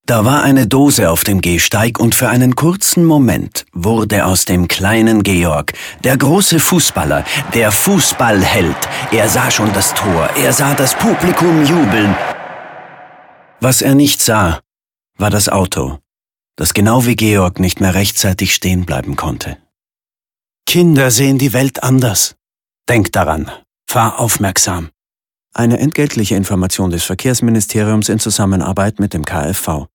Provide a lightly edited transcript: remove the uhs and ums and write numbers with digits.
Da war eine Dose auf dem Gehsteig und für einen kurzen Moment wurde aus dem kleinen Georg der große Fußballer, der Fußballheld. Er sah schon das Tor, er sah das Publikum jubeln. Was er nicht sah, war das Auto, das genau wie Georg nicht mehr rechtzeitig stehen bleiben konnte. Kinder sehen die Welt anders. Denk daran, fahr aufmerksam. Eine entgeltliche Information des Verkehrsministeriums in Zusammenarbeit mit dem KfV.